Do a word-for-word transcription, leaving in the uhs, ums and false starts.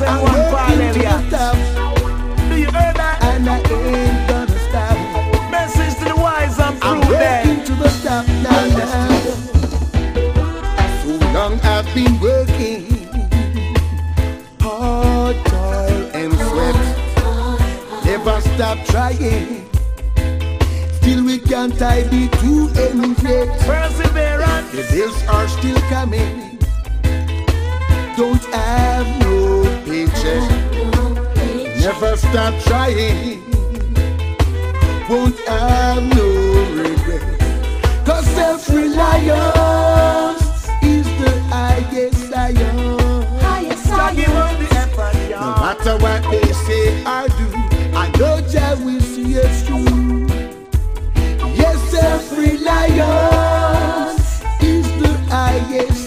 and one Paul Elliott. Do you hear that? And I ain't gonna stop. Message to the wise and I'm prudent. working to the top now, now. So long I've been working, hard, toil and sweat. Never stop trying. Still we can't tie the two ends yet. Perseverance. The bills are still coming. Don't have no paycheck. Never stop trying. Won't have no regret. Cause self-reliance is the highest science. Highest So give science. up the effort, No y'all. matter what they say or do, I know Jah will see us through. Yes, self-reliance is the highest